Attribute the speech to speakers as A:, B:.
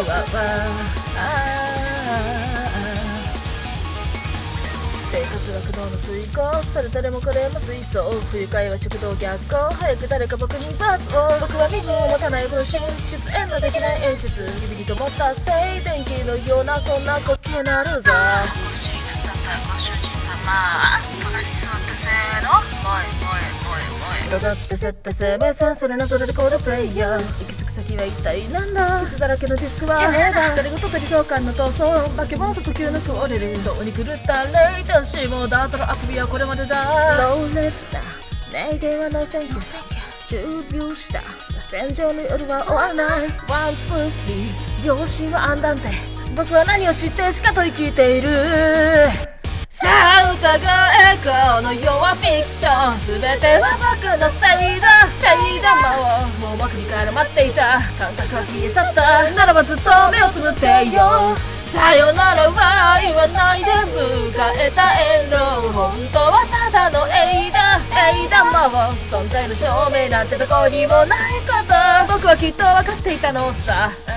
A: 生活は苦悩の遂行、それ誰もこれも水槽、不愉快は食堂逆行、早く誰か僕に罰を。僕は身分を持たない分身、出演のできない演出、ビビリと持った静電気のようなそんな滑稽なるぞ。
B: ご主人様、隣に座ってせーの、萌え萌え萌え萌え。
A: だって絶対生命線、それなぞれでコードプレイヤー。行き着く先は一体なんだ。傷だらけのディスクはねだ。誰事と理想感の闘争、化け物と時を抜く折れる。どうに狂ったレイテンシーもだったら遊びはこれまでだ。ローレッツだねえ電話の選挙準備した戦場の夜は終わらない。ワンツースリー両親はアンダンテ、僕は何を知ってしかと生きている。さあ疑えこの世はフィクション、全ては僕のせいだ。せいだもう僕に絡まっていた感覚は消え去った。ならばずっと目をつぶっていよう。さよならは言わないで迎えたエンド。本当はただのエイだもう存在の証明なんてどこにもないこと、僕はきっと分かっていたのさ。